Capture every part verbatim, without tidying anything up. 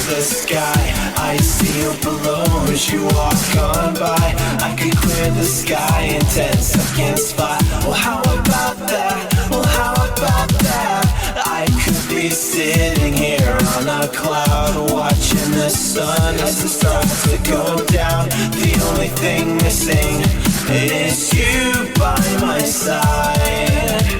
the sky. I see you below as you walk on by. I could clear the sky in ten seconds flat. Well, how about that? Well, how about that? I could be sitting here on a cloud, watching the sun as it starts to go down. The only thing missing is you by my side.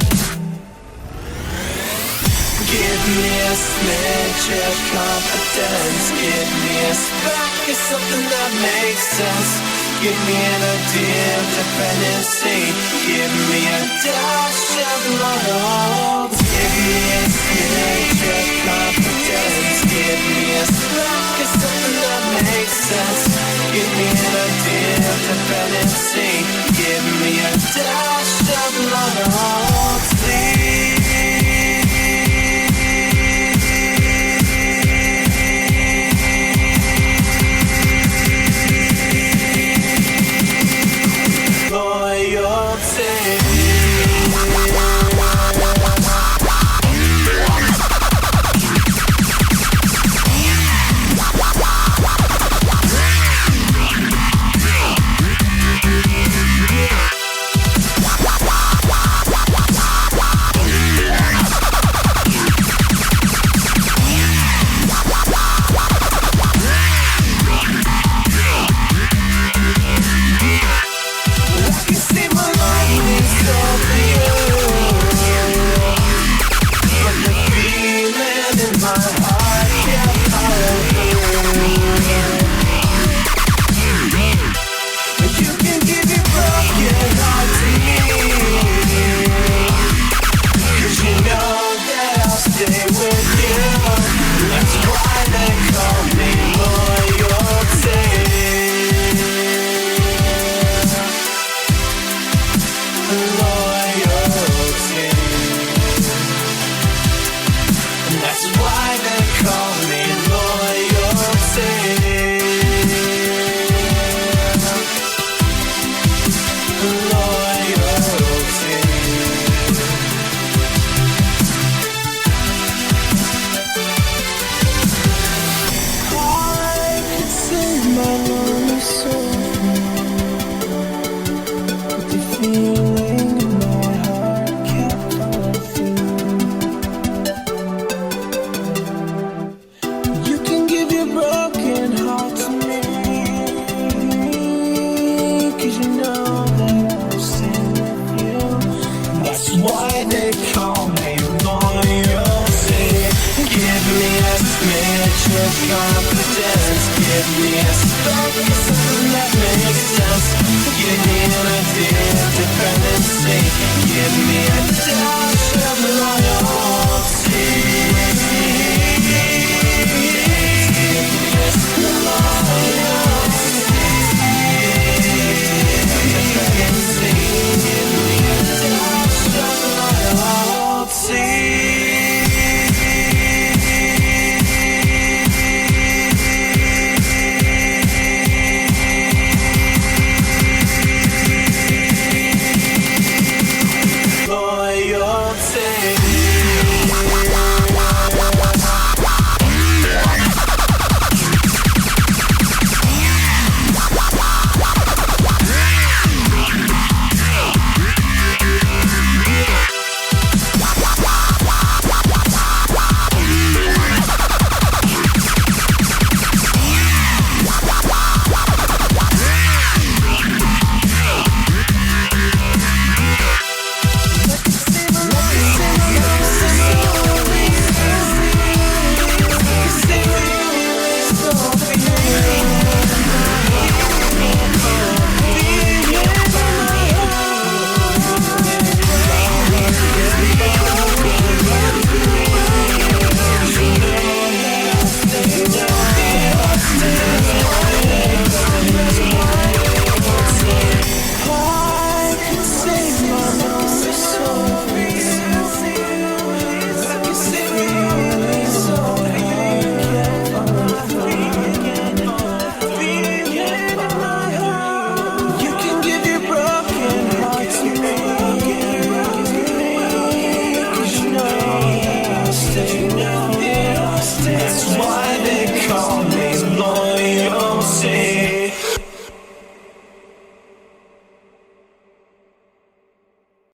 Give me a smidge of confidence. Give me a spark of something that makes sense. Give me an idea of dependency. Give me a dash of loyalty. Give me a smidge of confidence. Give me a spark of something that makes sense. Give me an idea of dependency. Give me a dash of loyalty. Confidence, give me a spark of something that makes sense. Give me an idea of dependency. Give me a dash of loyalty.